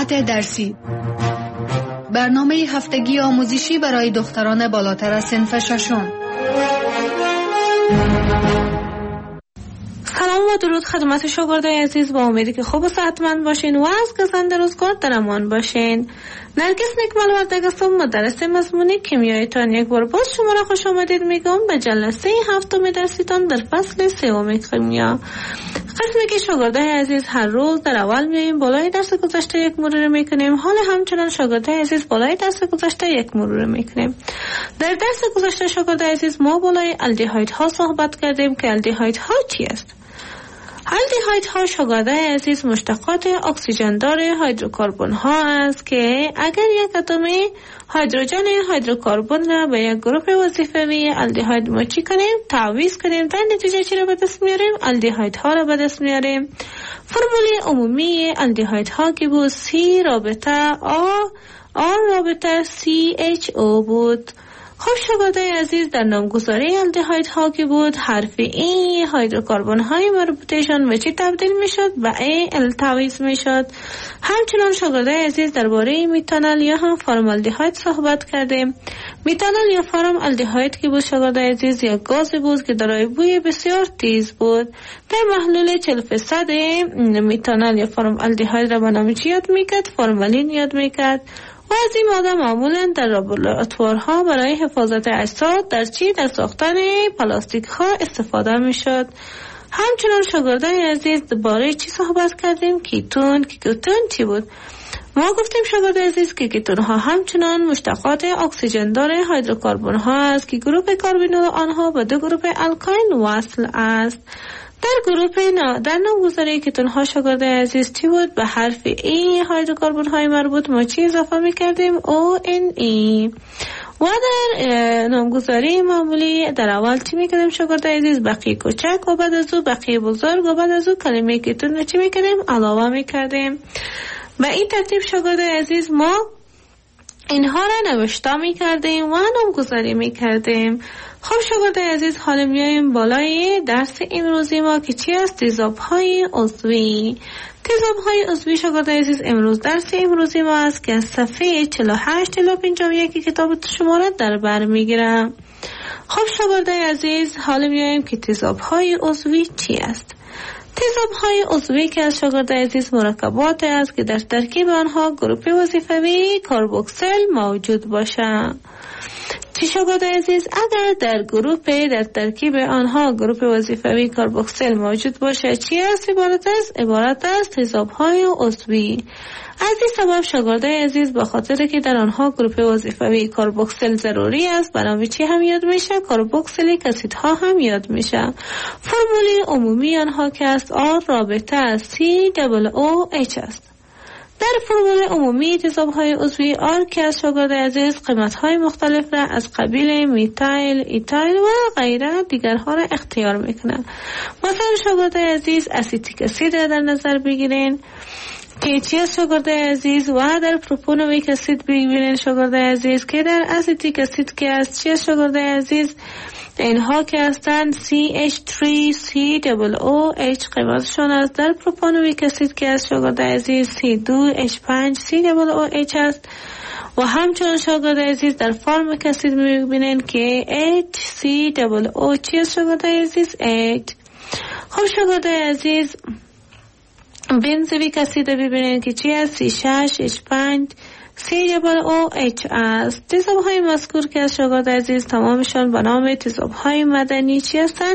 مشکلات درسی. برنامه هفتگی آموزشی برای دختران بالاتر از صنف ششم. سلام و درود خدمت شاگردای عزیز، با امیدی که خوب و صحتمند باشین و از گزند روزگار در امان باشین. نرگس نکمل وردگ هستم، مدرس مضمون کیمیایتان. یک بار باز شما را خوش آمدید میگم به جلسه هفتم درسیتان در فصل سوم کیمیا. قسمی که شاگردای عزیز هر روز در اول میاییم بالای درس گذشته یک مرور میکنیم، حال همچنان شاگردای عزیز بالای درس گذشته یک مرور میکنیم. در درس گذشته شاگردای عزیز ما بالای الدهایدها صحبت کردیم که الدهایدها چی است؟ الدهایدها شاگردای عزیز مشتقات اکسیژن دار هیدروکربن ها است که اگر یک اتم هیدروژن هیدروکربن را به یک گروه وظیفوی الدهاید ما چی کنیم؟ تعویض کنیم. در نتیجه چی را به دست میاریم؟ الدهایدها را به دست میاریم. فرمول عمومی الدهایدها که بود C رابطه R رابطه CHO بود. خب شاگردای عزیز در نامگذاری الدهایدها که بود حرف ای هیدروکربن های مربوطهشان به چی تبدیل می شد؟ به ال تعویض می شد. همچنان شاگردای عزیز درباره میتانول یا هم فرمالدهاید صحبت کردیم. میتانول یا فرمالدهاید که بود شاگردای عزیز یک گاز بود که دارای بوی بسیار تیز بود. در محلول 40% میتانول یا فرمالدهاید را به نام چی یاد میکرد؟ فرمالین یاد میکرد. و از این ماده معمولا در لابراتوارها برای حفاظت اجساد در ساختن پلاستیک ها استفاده می شد. همچنان شاگردای عزیز درباره چی صحبت کردیم؟ کیتون چی بود؟ ما گفتیم شاگردای عزیز که کیتون ها همچنان مشتقات اکسیژن دار هیدروکربن ها است که گروه کاربینول آنها به دو گروه الکاین وصل است. در نامگذاری کیتون ها شاگردای عزیز چی بود؟ به حرف ای هیدروکربن های مربوط ما چی اضافه میکردیم؟ ONE. و در نامگذاری معمولی در اول چی میکردیم شاگردای عزیز؟ بقیه کوچک و بعد از او بقیه بزرگ و بعد از او کلمه کیتون رو چی میکردیم؟ علاوه میکردیم. به این ترتیب شاگردای عزیز ما اینها را نوشته میکردیم و نامگذاری میکردیم. خب شاگردای عزیز حالا میایم بالای درس امروزی ما که چی است؟ تیزاب‌های عضوی. تیزاب‌های عضوی شاگردای عزیز امروز درس امروزی ما است که از صفحه 48 تا 51 کتاب شما را در بر میگیرم. خب شاگردای عزیز حالا میایم که تیزاب‌های عضوی چی است؟ تیزاب‌های عضوی که از شاگردای عزیز مرکبات است که در ترکیب آنها گروه وظیفوی کاربوکسیل موجود باشد. چی شاگردای عزیز؟ اگر در ترکیب آنها گروه وظیفوی کاربوکسیل موجود باشه چی است؟ عبارت است تیزاب‌های عضوی. از این سبب شاگردای عزیز به خاطر که در آنها گروه وظیفوی کاربوکسیل ضروری است برای چی هم یاد میشه؟ کاربوکسیلیک اسیدها هم یاد میشه. فرمول عمومی آنها که است R رابطه COOH است. در فرمول عمومی تیزاب‌های عضوی R که از شاگردای عزیز قیمت‌های مختلف را از قبیل میتایل، ایتایل و غیره دیگرها را اختیار میکنه. مثلا شاگردای عزیز اسیتیک اسید را در نظر بگیرین که چی از شاگردای عزیز و در پروپانویک اسید بگیرین شاگردای عزیز که در اسیتیک اسید که از چی از شاگردای عزیز اینها که هستند CH3COOH قیمتشون است. در پروپانویک اسید که از شاگردای عزیز C2H5COOH است و همچنان شاگردای عزیز در فارمیک اسید میبینین که HCOO چی از شاگردای عزیز 8. خب شاگردای عزیز بنزویک اسید ببینین که چی از C6H5 COOH است. تیزاب‌های مذکور که از شاگردای عزیز تمامشان به نام تیزاب‌های مدنی چی هستن؟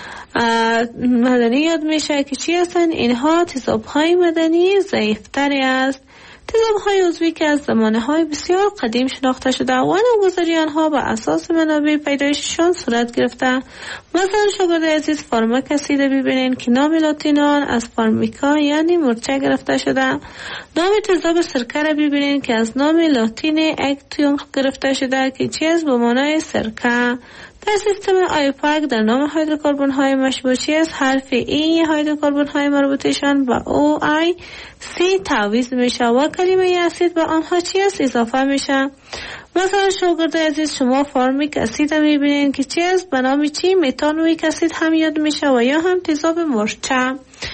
مدنی یاد میشه که چی هستن؟ اینها تیزاب‌های مدنی ضعیف‌تری است. تیزاب‌های عضوی که از زمانه‌های بسیار قدیم شناخته شده و نامگذاری آنها به اساس منابع پیدایششان صورت گرفته. مثلا شاگردای عزیز فارمیک اسید ببینین که نام لاتین آن از فارمیکا یعنی مورچه گرفته شده. نام تیزاب سرکه را ببینین که از نام لاتین اکتیوم گرفته شده که چی است؟ به معنای سرکه. در سیستم آیوپاک در نام هیدروکربن های مشبوه چی است؟ حرف ای هیدروکربن های مربوطشان با OIC تعویض میشه و کلمه اسید به آنها چی است؟ اضافه میشه. مثلا شاگردای عزیز شما فارمیک اسید هم میبینین که چی است؟ به نام چی؟ متانویک اسید هم یاد میشه و یا هم تیزاب مرچه. و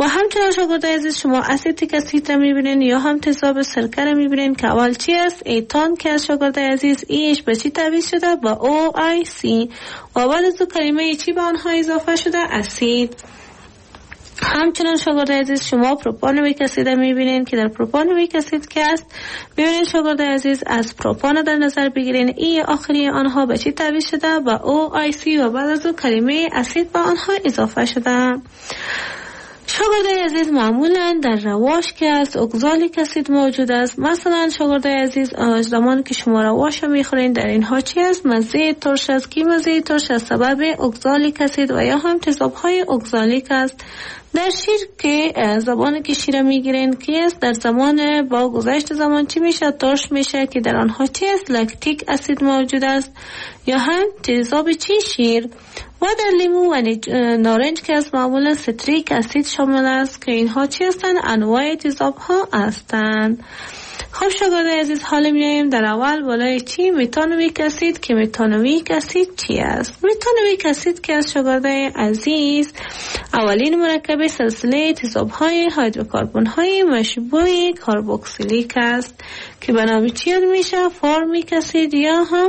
و همچنان شاگردای عزیز شما اسیتیک اسید را میبینین یا هم تضاد سرکه را میبینین که اول چی است؟ ایتان که از شاگردای عزیز ایش به چی تبدیل شده؟ با OIC و بعد از کلمه چی به آنها اضافه شده؟ اسید. همچنان شاگردای عزیز شما پروپانویک اسید میبینین که در پروپانویک اسید که است میبینین شاگردای عزیز از پروپان در نظر بگیرین ای آخری آنها به چی تبدیل شده؟ با OIC و بعد از کلمه اسید به آنها اضافه شده. شاگردای عزیز معمولا در رواش که از اگزالیک اسید موجود است. مثلا شاگردای عزیز زمان که شما رواش میخورین در اینها چی است؟ مزه ترش است که مزه ترش از سبب اگزالیک اسید و یا هم تضادهای اگزالیک است. در شیر که زبانی که شیر میگیرین که است در زمان با گذشت زمان چی میشه؟ ترش میشه که در آنها چی است؟ لکتیک اسید موجود است یا هم تضاد چی؟ شیر. و در لیمو و نارنج که از معمولا ستریک اسید شامل است که اینها چی هستند؟ انواع تضادها هستند. خب شاگردای عزیز حالا میایم در اول بالای چی؟ متانویک اسید که متانویک اسید چی است؟ متانویک اسید که از شاگردای عزیز اولین مرکب سلسله تضادهای هیدروکربن‌های مشبوع کربوکسیلیک است که به نام چی یاد میشه؟ فورمیک اسید یا هم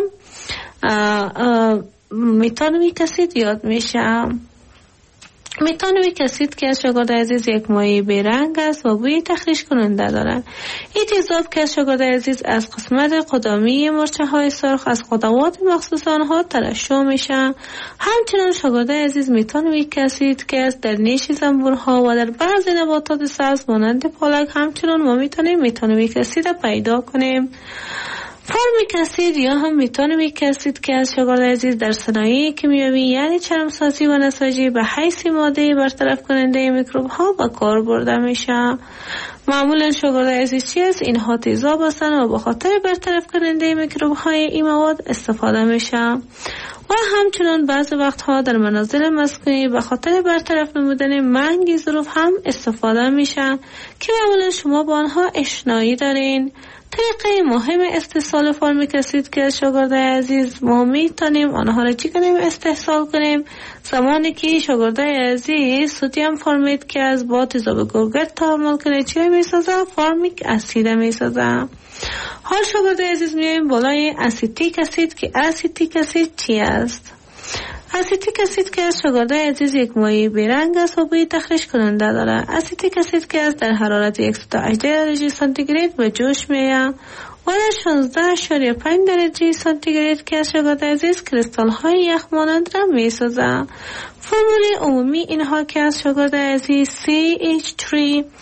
متانویک اسید یاد میشه. متانویک اسید که از شاگردای عزیز یک مایع بیرنگ است و بوی تخریش کننده دارد. این تضاد که از شاگردای عزیز از قسمت قدامی مرچه های سرخ از خطوات مخصوص آنها ترشح میشه. همچنان شاگردای عزیز متانویک اسید که است در نیش زنبورها و در بعضی نباتات سبز مانند پالک همچنان ما میتونیم متانویک اسید پیدا کنیم. فورمیک اسید یا هم متانویک اسید که از شاگردای عزیز در صنایع کیمیایی یعنی چرمسازی و نساجی به حیث ماده برطرف کننده میکروب ها به کار برده میشه. معمولا شاگردای عزیز چی است؟ اینها تیزاب هستند و به خاطر برطرف کننده میکروب های این مواد استفاده میشه. و همچنان بعض وقتها در منازل مسکونی به خاطر برطرف نمودن منگ ظروف هم استفاده میشه که معمولا شما با آنها اشنایی دارین. طریقه مهم استحصال فورمیک اسید که شاگردای عزیز ما میتونیم آنها را چی کنیم؟ استحصال کنیم زمانی که شاگردای عزیز سدیم فورمیت که از با تضاد گوگرد تعامل کنه چی میسازه؟ فورمیک اسید میسازه. حال شاگردای عزیز میایم بالای اسیتیک اسید که اسیتیک اسید چی است؟ اسیتیک اسید که از شاگردای عزیز یک مایع بیرنگ است و بوی تخریش کننده دارد. اسیتیک اسید که از در حرارت 118 درجه سانتیگراد به جوش میآید و در 16.5 درجه سانتیگراد که از شاگردای عزیز کریستال های یخ مانند را میسازد. فرمول عمومی اینها که از شاگردای عزیز CH3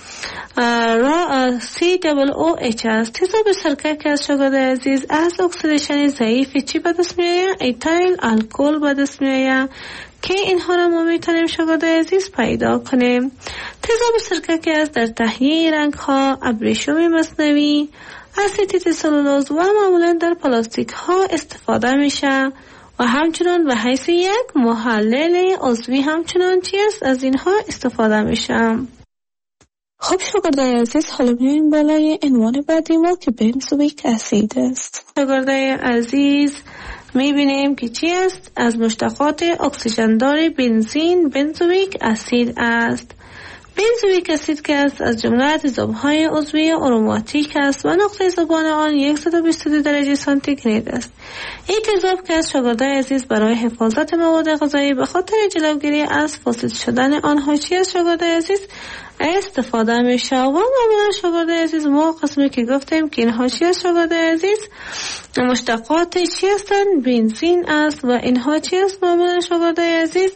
را COOH است. تضاد سرکه که از شاگردای عزیز از اکسیدیشن ضعیف چی به دست میآید؟ ایتایل الکل به دست میآید که اینها را ما میتونیم شاگردای عزیز پیدا کنیم. تضاد سرکه که از در تهیه رنگ ها، ابریشم مصنوعی، اسیتیت سلولوز و معمولا در پلاستیک ها استفاده میشه و همچنان به حیث یک محلل عضوی همچنان چی است؟ از اینها استفاده میشه. خب شاگردای عزیز حالا میایم بالای عنوان بعدی ما که بنزویک اسید است. شاگردای عزیز میبینیم که چی است؟ از مشتقات اکسیژندار بنزین بنزویک اسید است. بنزویک اسید که است از جمله تضادهای عضوی آروماتیک است و نقطه زبان آن 122 درجه سانتیگراد است. این تضاد که از شاگردای عزیز برای حفاظت مواد غذایی به خاطر جلوگیری از فاسد شدن آنها چی از شاگردای عزیز استفاده میشه و معمولا شاگردای عزیز ما قسمی که گفتیم که اینها چی از شاگردای عزیز مشتقات چی هستن؟ بنزین است و اینها چی است معمولا شاگردای عزیز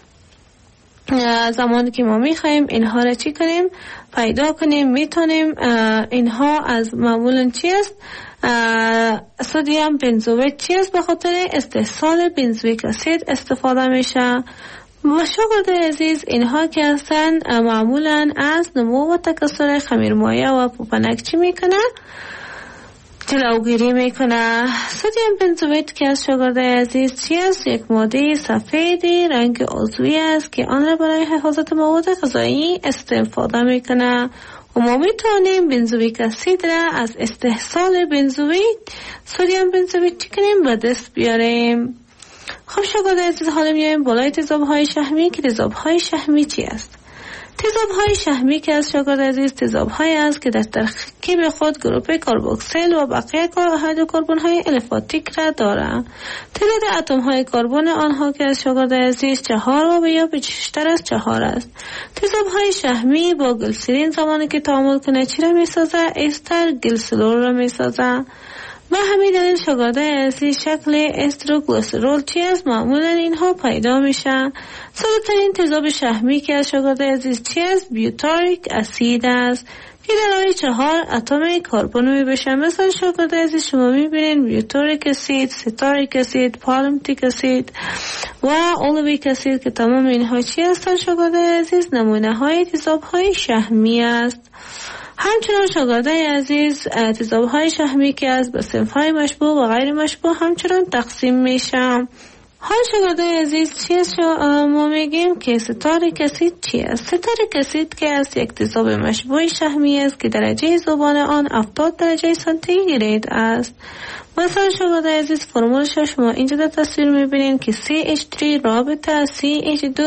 زمانی که ما میخوایم اینها را چی کنیم؟ پیدا کنیم میتونیم اینها از معمولا چی است؟ سدیم بنزویت چی است؟ به خاطر استحصال بنزویک اسید استفاده میشه. و شاگردای عزیز اینها که هستن معمولا از نمو و تکثر خمیرمایه و پوپنک چی میکنه؟ جلوگیری میکنه. سدیم بنزویت که از شاگردای عزیز چی است؟ یک ماده سفیدی رنگ عضوی است که آن را برای حفاظت مواد غذایی استفاده میکنه و ما میتونیم بنزویک اسید را از استحصال بنزویت سدیم بنزویت چی کنیم؟ به دست بیاریم. خب شاگردای عزیز حالا میایم بالای تضادهای شحمی که تضادهای شحمی چی است؟ تیزاب‌های شحمی که از شاگرد عزیز تیزاب‌هایی است که در ترکیب خود گروپ کربوکسیل و بقیه هیدروکربن‌های الفاتیک را دارند. تعداد اتم‌های کربن آنها که از شاگرد عزیز 4 و یا بیشتر از 4 است. تیزاب‌های شحمی با گلیسرین زمانی که تعامل کنه چی را می‌سازد؟ استر گلیسرول را می‌سازد. و همین دلیل شاگرد عزیز شکل استروگلیسرول چی است؟ معمولا اینها پیدا میشن. ساده‌ترین تیزاب شحمی که از شاگرد عزیز چی است؟ بیوتاریک اسید است که دارای 4 اتم کربن میبشه. مثلا شاگرد عزیز شما میبینید بیوتاریک اسید، ستاریک اسید، پالمتیک اسید و اولویک اسید که تمام اینها چی هستند شاگرد عزیز؟ نمونه های تیزاب های شحمی است. همچنان شاگرد عزیز تیزاب های شحمی که از به صنف های مشبوه و غیر مشبوه همچنان تقسیم میشن. حال شاگرد عزیز چی است؟ ما میگیم که ستاریک اسید چی است؟ ستاریک اسید که از یک تیزاب مشبوه شحمی است که درجه ذوبان آن 70 درجه سانتیگراد است. مثلا شاگرد عزیز فرمولش شما اینجا در تصویر میبینید که CH3 رابطه CH2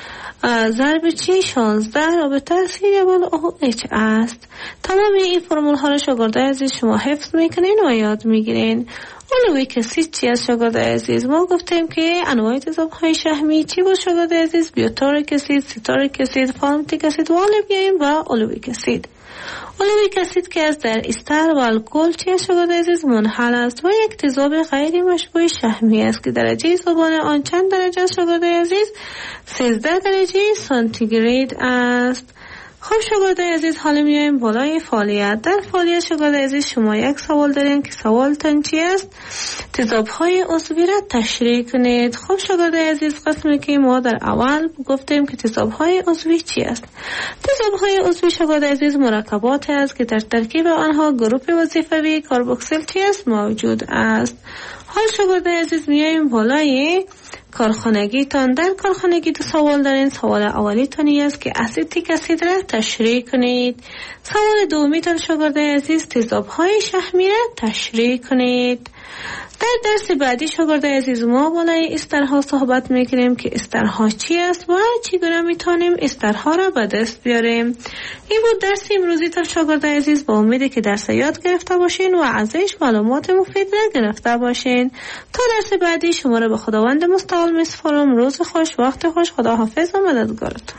ضرب چی 16 رابطه COOH است. تمام این فرمول ها را شاگرد عزیز شما حفظ میکنین و یاد میگیرین. اولویک اسید چی است شاگرد عزیز؟ ما گفتیم که انواع تیزاب های شحمی چی بود شاگرد عزیز؟ بیوتاریک اسید، ستاریک اسید، پالمتیک اسید و بیایم و اولویک اسید. اولویک اسید که از در استر و الکل چی شاگرد عزیز؟ منحل است و یک تیزاب غیر مشبوه شحمی است که درجه ذوبان آن چند درجه است شاگرد عزیز؟ 13 درجه سانتیگراد است. خب شاگرد عزیز حالا میایم بالای فعالیت. در فعالیت شاگرد عزیز شما یک سوال دارین که سوالتان چی است؟ تیزاب‌های عضوی را تشریح کنید. خب شاگرد عزیز قسمی که ما در اول گفتیم که تیزاب‌های عضوی چی است؟ تیزاب‌های عضوی شاگرد عزیز مرکبات است که در ترکیب آنها گروپ وظیفوی کربوکسیل چی است؟ موجود است. حال شاگرد عزیز میایم بالای کارخانگی تان. در کارخانگی دو سوال دارین. سوال اولی تانی است که اسیتیک اسید را تشریح کنید. سوال دومی تان شاگرد عزیز تیزاب های شحمی را تشریح کنید. در درس بعدی شاگرد عزیز ما بالای استرها صحبت میکنیم که استرها چی است و چگونه میتونیم استرها را به دست بیاریم. این بود درس امروزی تا شاگرد عزیز. با امیدی که درس یاد گرفته باشین و ازش معلومات مفید را گرفته باشین. تا درس بعدی شما را به خداوند مستعال میسپارم. روز خوش، وقت خوش، خداحافظ و مددگارتون.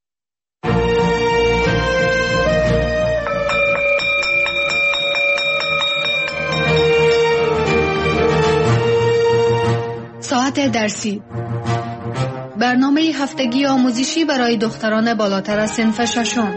ساعت درسی، برنامه هفتگی آموزشی برای دختران بالاتر از صنف ششم.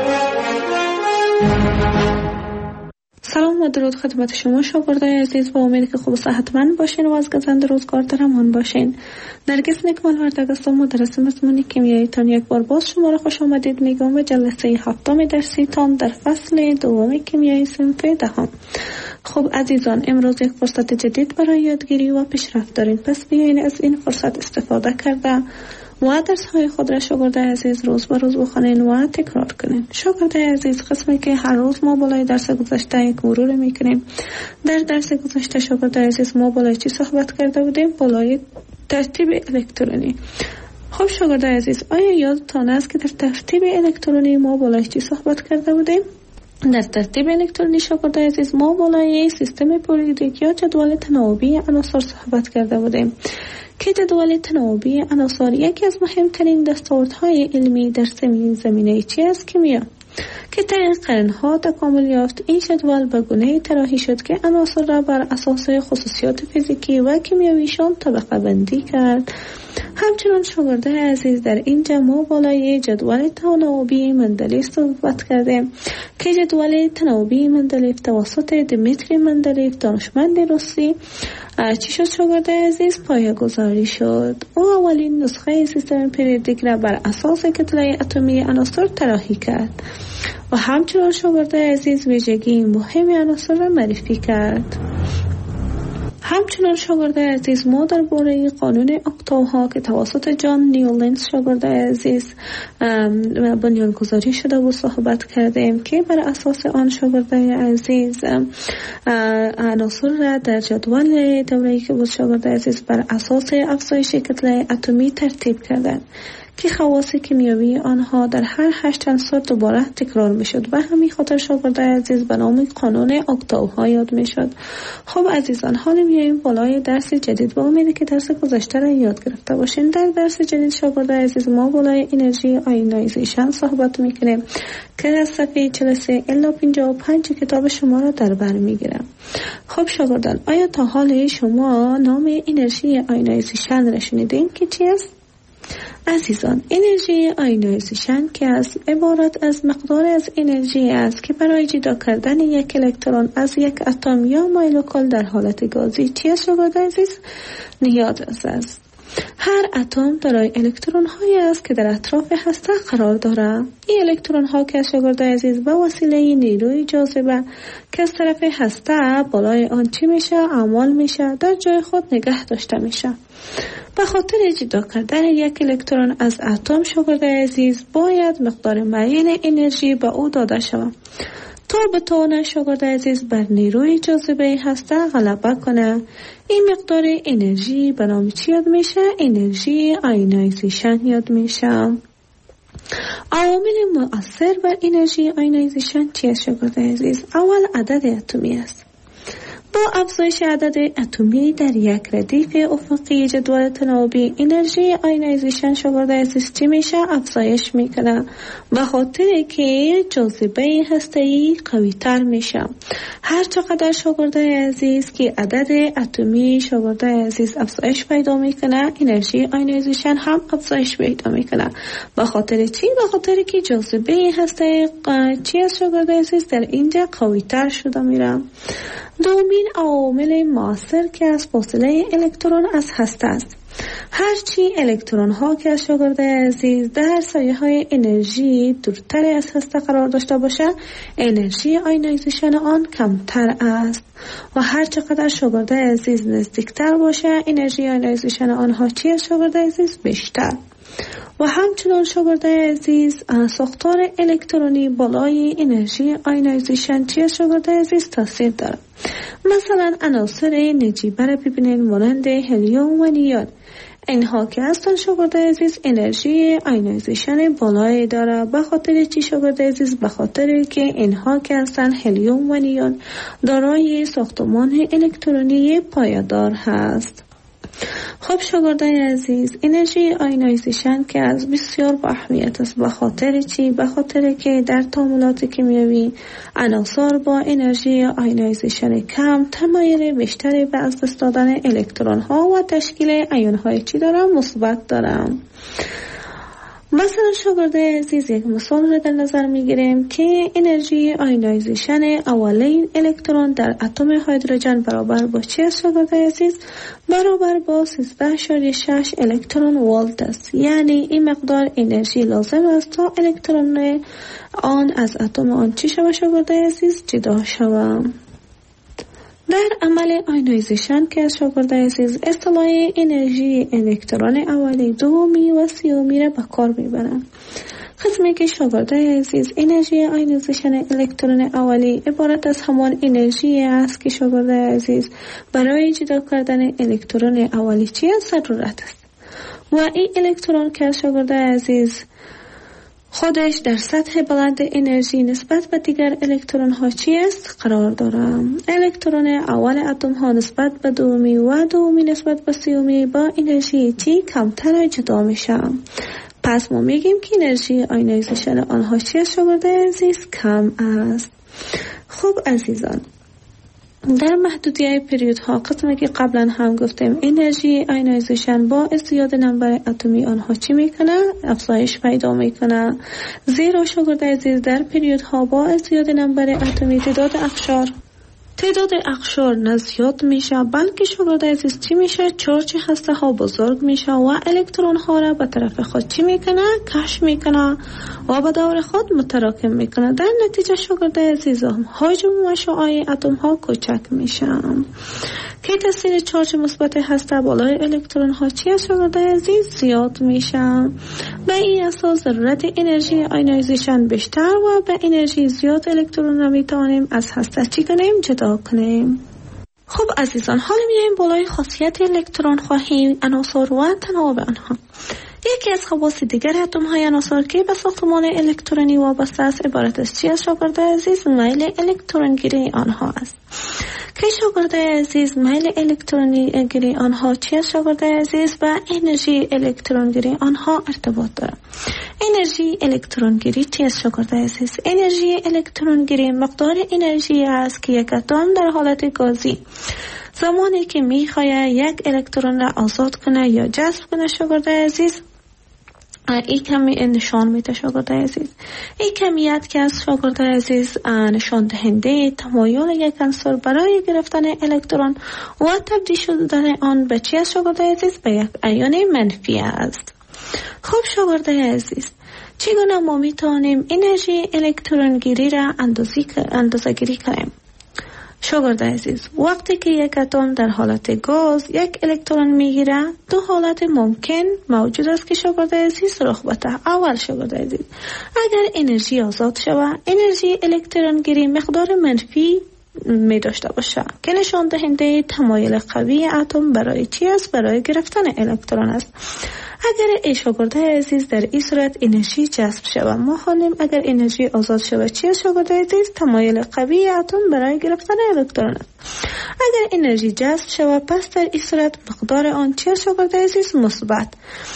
سلام و درود خدمت شما شاگردای عزیز. با امید که خوب و صحتمند باشین و از گزند روزگار در امان باشین. نرگس نکمل وردگ هستم، مدرس مضمون کیمیایی تان. یک بار باز شما را خوش آمدید میگم به جلسه هفتم درسی تان در فصل دوم کیمیایی صنف دهم. خب عزیزان، امروز یک فرصت جدید برای یادگیری و پیشرفت دارین، پس بیاین از این فرصت استفاده کرده و درس های خود را شاگرد عزیز روز به روز بخونین و تکرار کنین. شاگرد عزیز قسمی که هر روز ما بالای درس گذشته یک مرور میکنیم. در درس گذشته شاگرد عزیز ما بالای چی صحبت کرده بودیم؟ بالای ترتیب الکترونی. خب شاگرد عزیز، آیا یادتان است که در ترتیب الکترونی ما بالای چی صحبت کرده بودیم؟ در ترتیب الکترونی شاگرد عزیز ما بالای سیستم پریودیک یا جدول تناوبی عناصر صحبت کرده بودیم که جدول تناوبی عناصر یکی از مهمترین دستاوردهای علمی در زمینه چی است؟ کیمیا، که طی قرنها تکامل یافت. این جدول به گونه‌ای طراحی شد که عناصر را بر اساس خصوصیات فیزیکی و کیمیاییشان طبقه بندی کرد. همچنان شاگرد عزیز در اینجا ما بالای جدول تناوبی مندلیف صحبت کردیم که جدول تناوبی مندلیف توسط دمیتری مندلیف دانشمند روسی چی شد شاگرد عزیز؟ پایه‌گذاری شد. او اولین نسخه سیستم پریودیک را بر اساس کتله اتمی عناصر طراحی کرد و همچنان شاگرد عزیز ویژگی مهم عناصر را معرفی کرد. همچنان شاگرد عزیز ما درباره قانون اکتاوها که توسط جان نیولنز شاگرد عزیز بنیانگذاری شده و صحبت کردیم که بر اساس آن شاگرد عزیز عناصر را در جدول دوره‌ای که بود شاگرد عزیز بر اساس افزایش کتله اتمی ترتیب کردند که خواص کیمیایی آنها در هر 8 عنصر دوباره تکرار میشد و همین خاطر شاگردای عزیز به نام قانون اکتاوها یاد میشد. خب عزیزان، حالا میایم بالای درس جدید با امیدی که درس گذشته را یاد گرفته باشین. در درس جدید شاگردای عزیز ما بالای انرژی آیونایزیشن صحبت میکنیم که از صفحه 43 الی 55 کتاب شما را در بر میگیرم. خب شاگردان، آیا تا حال شما نام انرژی آیونایزیشن را شنیدین که چی است؟ عزیزان، انرژی آیونایزیشن که از عبارت از مقدار از انرژی است که برای جدا کردن یک الکترون از یک اتم یا مولکول در حالت گازی چی است شاگردان عزیز؟ نیاز است. هر اتم دارای الکترون هایی است که در اطراف هسته قرار دارد. این الکترون ها که شاگردان عزیز به وسیله نیروی جاذبه که از طرف هسته بالای آن چی میشه؟ اعمال میشه، در جای خود نگه داشته میشه. به خاطر جدا کردن یک الکترون از اتم شاگردان عزیز باید مقدار معین انرژی به او داده شود تا بتونه شاگردان عزیز بر نیروی جاذبه هسته غلبه کنه. این مقدار انرژی به نام چی یاد میشه؟ انرژی آیونایزیشن یاد میشه. عوامل مؤثر بر انرژی آیونایزیشن چی است شاگردان عزیز؟ اول عدد اتمی است. با افزایش عدد اتمی در یک ردیف افقی جدول تناوبی انرژی آیونایزیشن شاگردان عزیز چی میشه؟ افزایش میکنه، به خاطر که جاذبه هسته‌ای قوی تر میشه. هر چقدر شاگردان عزیز که عدد اتمی شاگردان عزیز افزایش پیدا میکنه، انرژی آیونایزیشن هم افزایش پیدا میکنه. به خاطر چی؟ به خاطر که جاذبه هسته چی است شاگردان عزیز؟ در اینجا قوی تر شده میره. دومین عوامل مؤثر که از فاصله الکترون از هسته است. هرچی الکترون ها که شاگردان عزیز در سایه های انرژی دورتر از هسته قرار داشته باشه، انرژی آیونایزیشن آن کمتر است و هر چقدر شاگردان عزیز نزدیکتر باشه، انرژی آیونایزیشن آنها چی است شاگردان عزیز؟ بیشتر. و همچنان شاگردان عزیز ساختار الکترونی بالای انرژی آیونایزیشن چی است شاگردان عزیز؟ تاثیر داره. مثلا عناصر نجیبه را ببینید مانند هلیوم و نیون. اینها که هستن شاگردان عزیز انرژی آیونایزیشن بالایی داره. به خاطر چی شاگردان عزیز؟ به خاطر که اینها که هستن هلیوم و نیون دارای ساختمان الکترونی پایدار هست. خب شاگردان عزیز، انرژی آیونایزیشن که از بسیار با اهمیت است. به خاطر چی؟ به خاطر که در تعاملات کیمیایی عناصر با انرژی آیونایزیشن کم تمایل بیشتری به از دست دادن الکترون ها و تشکیل ایون های چی دارن؟ مثبت دارن. مثلا شاگردان عزیز یک مثال را در نظر میگیریم که انرژی آیونایزیشن اولین الکترون در اتم هیدروژن برابر با چی است شاگردان عزیز؟ برابر با 13.6 الکترون ولت است. یعنی این مقدار انرژی لازم است تا الکترون آن از اتم آن چی شود شاگردان عزیز؟ جدا شود. در عمل آیونایزیشن که از شاگردان عزیز اصطلاح انرژی الکترون اولی، دومی و سومی را به کار میبرند. قسمی که شاگردان عزیز انرژی آیونایزیشن الکترون اولی عبارت از همان انرژی است که شاگردان عزیز برای جدا کردن الکترون اولی چی است؟ ضرورت است. و این الکترون که از شاگردان عزیز خودش در سطح بلند انرژی نسبت به دیگر الکترون ها چی است؟ قرار دارم. الکترون اول اتم ها نسبت به دومی و دومی نسبت به سومی با انرژی چی؟ کمتر جدا میشه. پس ما میگیم که انرژی آیونایزیشن آنها چی است شاگردان عزیز؟ کم است. خب عزیزان، در محدودیت پریودها قسمی که قبلا هم گفتیم انرژی آیونایزیشن با ازدیاد نمبر اتمی آنها چی میکنه؟ افزایش پیدا میکنه. زیرا شاگردان عزیز در پریودها با ازدیاد نمبر اتمی تعداد اقشار نه زیاد میشه، بلکه شاگردان عزیز چی میشه؟ چارج هسته ها بزرگ میشه و الکترون ها را به طرف خود چی میکنه؟ کش میکنه و به دور خود متراکم میکنه. در نتیجه شاگردان عزیز حجم و شعاع اتم ها کوچک میشن که تاثیر چارج مثبت هسته بالای الکترون ها چی است شاگردان عزیز؟ زیاد میشن. به این اساس ضرورت انرژی آیونایزیشن بیشتر و به انرژی زیاد الکترون را میتوانیم از هسته چی کنیم؟ جدا کنیم. خب عزیزان، حالا میایم بالای خاصیت الکترون خواهی عناصر و تناوب آنها. یکی از خواص دیگر اتم های عناصر که به ساختمان الکترونی وابسته است عبارت از چی است شاگرد عزیز؟ میل الکترونگیری آنها است. که شاگرد عزیز میل الکترونگیری آنها چی است شاگرد عزیز؟ و انرژی الکترونگیری آنها ارتباط داره. انرژی الکترونگیری چی است شاگرد عزیز؟ انرژی الکترونگیری مقدار انرژی است که یک اتم در حالت گازی زمانی که میخواد یک الکترون را آزاد کنه یا جذب کنه شاگرد عزیز این کمی نشان میده شاگرد عزیز. این کمیت که از شاگرد عزیز نشان دهنده تمایل یک عنصر برای گرفتن الکترون و تبدیل شدن آن به چی است شاگرد عزیز؟ به یک ایون منفی است. خب شاگرد عزیز چگونه ما میتونیم انرژی الکترونگیری را اندازه گیری کنیم؟ شاگرد عزیز وقتی که یک اتم در حالت گاز یک الکترون میگیره دو حالت ممکن موجود است که شاگرد عزیز رخ بده. اول شاگرد عزیز اگر انرژی آزاد شود انرژی الکترونگیری مقدار منفی می داشته باشه که نشان دهنده تمایل قوی اتم برای چی است؟ برای گرفتن الکترون است. اگر ای شاگرد عزیز در این صورت انرژی جذب شود ما خواهیم اگر انرژی آزاد شود چی است شاگرد عزیز؟ تمایل قوی اتم برای گرفتن الکترون است. اگر انرژی جذب شود پس در این صورت مقدار آن چی است شاگرد عزیز؟ مثبت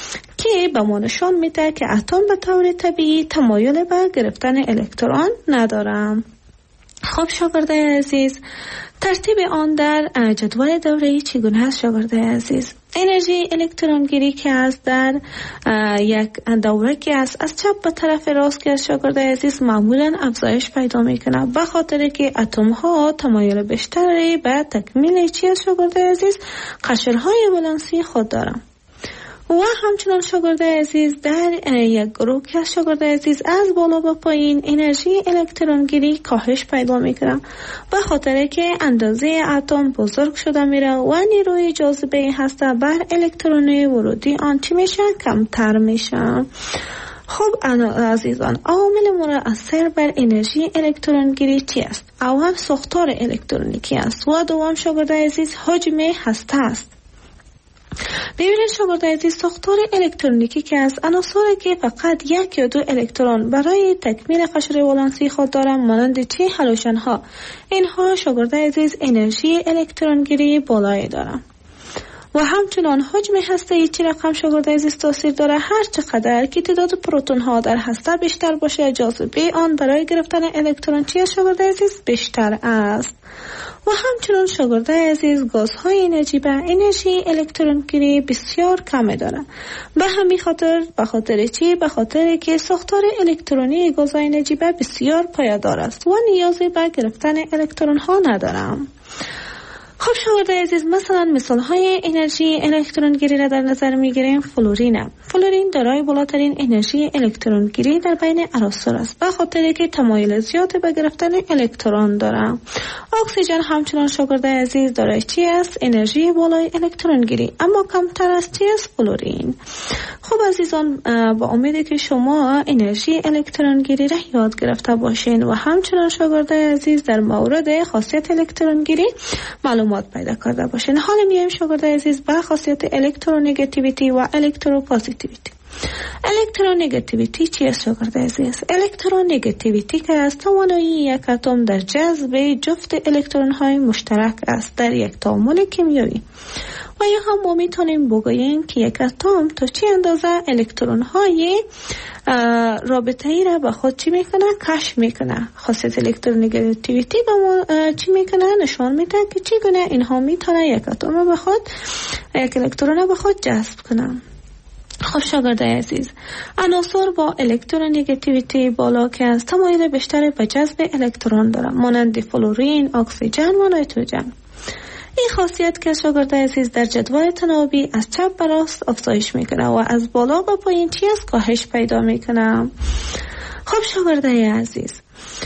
که به ما نشان میده که اتم به طور طبیعی تمایل به گرفتن الکترون ندارم. خب شاگرد عزیز ترتیب آن در جدول دوره‌ای چگونه است شاگرد عزیز؟ انرژی الکترونگیری که از در یک دوره که از چپ به طرف راست که شاگرد عزیز معمولا افزایش پیدا میکنه به خاطر که اتم ها تمایل بیشتری به تکمیل چی است شاگرد عزیز؟ قشرهای ولانسی خود دارند. و همچنان شاگرد عزیز در یک گروه که شاگرد عزیز از بالا به پایین انرژی الکترونگیری کاهش پیدا میکنه به خاطر که اندازه اتم بزرگ شده میره و نیروی جاذبه هسته بر الکترون ورودی آن چی میشه؟ کمتر میشه. خب عزیزان عوامل مؤثر بر انرژی الکترونگیری چی است؟ اول ساختار الکترونیکی است و دوم شاگرد عزیز حجم هسته است. ببینید شاگرد عزیز ساختار الکترونیکی که از عناصری که فقط یک یا دو الکترون برای تکمیل قشر ولانسی خود دارند مانند چی؟ هالوژن ها. اینها شاگرد عزیز انرژی الکترونگیری بالایی دارند. و همچنان حجم هسته چی رقم شاگرد عزیز تاثیر داره؟ هر چقدر که تعداد پروتون ها در هسته بیشتر باشه جاذبه آن برای گرفتن الکترون چی شاگرد عزیز؟ بیشتر است. و همچنان شاگرد عزیز گازهای انرژی به انرژی الکترونگیری بسیار کم دارند. به همین خاطر به خاطر چی؟ به خاطر که ساختار الکترونی گازهای انرژی به بسیار پایدار است و نیازی به گرفتن الکترون ها ندارند. خب شاگرد عزیز مثلا مثال های انرژی الکترونگیری را در نظر میگیریم. فلورین دارای بالاترین انرژی الکترونگیری در بین عناصر است به خاطر که تمایل زیاد به گرفتن الکترون دارد. اکسیژن همچنان شاگرد عزیز دارای چی است؟ انرژی بالای الکترونگیری اما کمتر از چی است؟ فلورین. خب عزیزان با امیدی که شما انرژی الکترونگیری را یاد گرفته باشین و همچنان شاگرد عزیز در مورد خاصیت الکترونگیری معلومات پیدا کرده باشین. حالا میایم شاگرد عزیز به خاصیت الکترونگاتیویتی و الکتروپوزیتیویتی. الکترونگاتیویتی چی است شاگرد عزیز؟ الکترونگاتیویتی که از توانایی یک اتم در جذب جفت الکترون های مشترک است در یک تعامل کیمیایی. و یا هم ما میتونیم بگوییم که یک اتم تا چی اندازه الکترون های رابطه ای را به خود چی میکنه؟ کشف میکنه. خاصیت الکترونگاتیویتی به ما چی میکنه؟ نشان میده که چگونه اینها میتونه یک اتم به خود یک الکترون به خود جذب کنه. خب شاگرد عزیز عناصر با الکترونگاتیویتی بالا که از تمایل بیشتر به جذب الکترون دارند مانند فلورین، اکسیژن و نیتروژن. این خاصیت که شاگرد عزیز در جدول تناوبی از چپ به راست افزایش میکنه و از بالا به پایین چی است؟ کاهش پیدا میکنه. خب شاگرد عزیز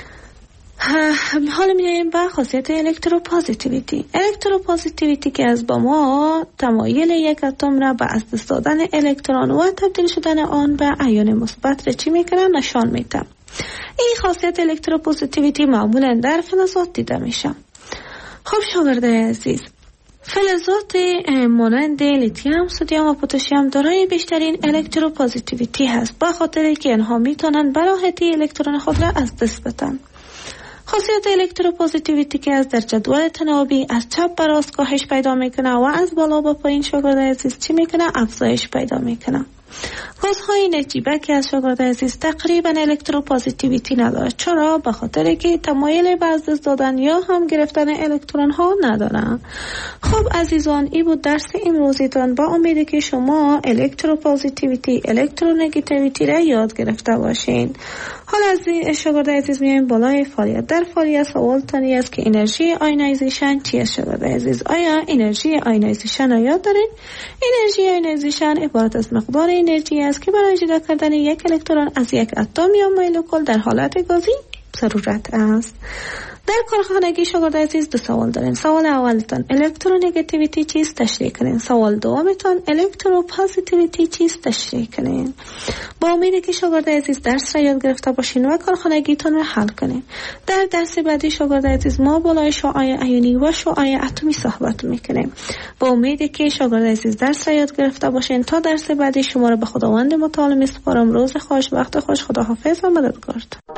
حالا میایم به خاصیت الکتروپوزیتیویتی. الکتروپوزیتیویتی که از با ما تمایل یک اتم را به از دست دادن الکترون و تبدیل شدن آن به ایون مثبت را چی میکنه؟ نشان میده. این خاصیت الکتروپوزیتیویتی معمولا در فلزات دیده میشه. خب شاگرد عزیز فلزات مانند لیتیوم، سدیم و پتاسیم دارای بیشترین الکتروپوزیتیویتی هست، به خاطر که آنها میتونند به راحتی الکترون خود را از دست بدن. خاصیت الکتروپوزیتیویتی که از در جدول تناوبی از چپ به راست کاهش پیدا میکنه و از بالا به پایین شاگرد عزیز چی میکنه؟ افزایش پیدا میکنه. گازهای نجیبه که از شاگرد عزیز تقریبا الکتروپوزیتیویتی نداره. چرا؟ به خاطر که تمایل به از دست دادن یا هم گرفتن الکترون ها ندارن. خب عزیزان، این بود درس امروزیتان. با امیدی که شما الکتروپوزیتیویتی، الکترونگاتیویتی را یاد گرفته باشین. حالا از شاگرد عزیز میایم بالای فعالیت. در فعالیت سوال تانی است که انرژی آیونایزیشن چیه شاگرد عزیز؟ آیا انرژی آیونایزیشن را یاد دارین؟ انرژی آیونایزیشن عبارت از مقدار انرژی است که برای جدا کردن یک الکترون از یک اتم یا مولکول در حالت گازی ضرورت است. در کارخانگی شاگرد عزیز دو سوال دارین. سوال اولتان الکترونگاتیویتی چیست؟ تشریح کنین. سوال دومتان الکتروپوزیتیویتی چیست؟ تشریح کنین. با امیدی که شاگرد عزیز درس را یاد گرفته باشین و کارخانگیتان را حل کنین. در درس بعدی شاگرد عزیز ما بالای شعاع ایونی و شعاع اتمی صحبت میکنیم. با امیدی که شاگرد عزیز درس را یاد گرفته باشین. تا درس بعدی شما را به خداوند متعال میسپارم. روز خوش، وقت خوش، خداحافظ و مددگار.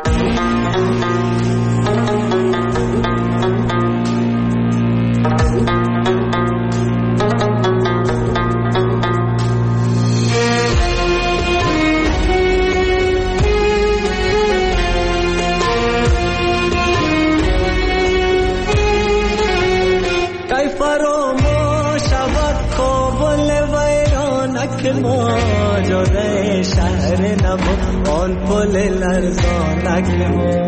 ما جاده شهر نبود آن پل لرزانک ما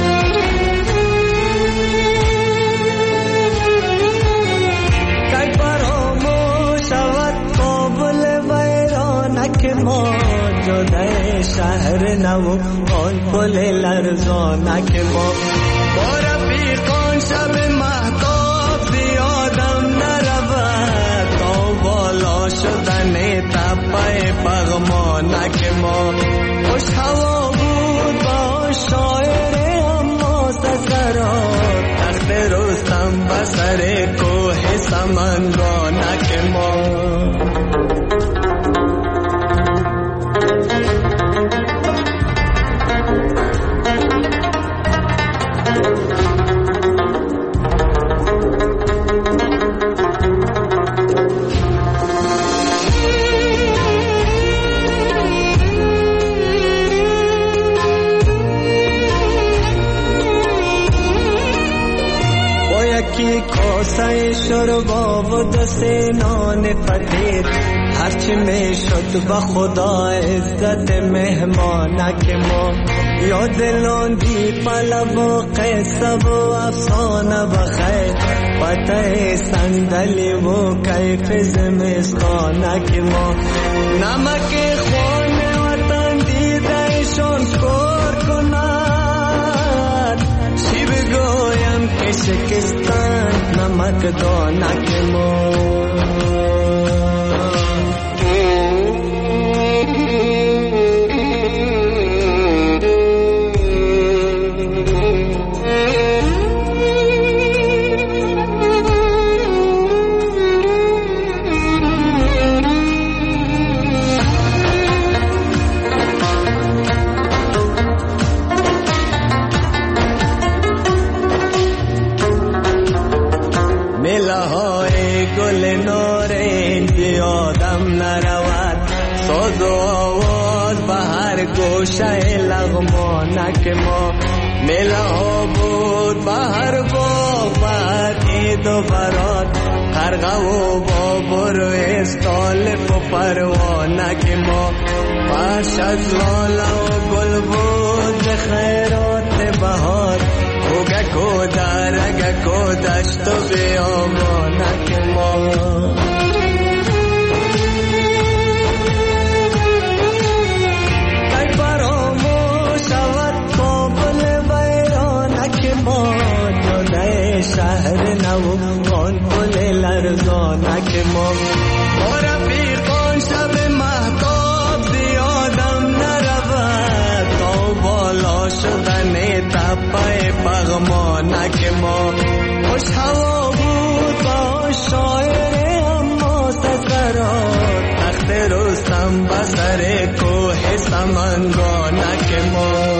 تک فراموش شود کابل ویرانک ما جاده شهر نبود آن پل لرزانک ما با رفیقان شب مهتاب زیادم نرود تا بالا شدن تپه پغمانک ما خوش هوا بود با شاعر اما سسرات تخت رستم بسر کوه سمنگانک ما کی کوسه شربا و دست نان فقیر هرچی می شد به خدا عزت مهمانک ما یا دلان دی پلو و قصه و افسانه بخیر پته صندلی و کیف زمستانک ما نمک خون وطن دیدهشون کار کند شیب گویم که شکستان نمک دانک ما گوشه لغمانک ما ملا بود بهر باغ بر عید و برات خرقه و بابر و استالف و پروانک ما فرش از لاله و گل بود به خیرات بهار کوگک و درگک و دشت و بیابانک ما شهر نو آن پل لرزانک ما با رفیقان شب مهتاب زیادم نرود تا بالا شدن تپه پغمانک ما خوش هوا بود با شاعر اما سزرات تخت رستم بسر کوه سمنگانک ما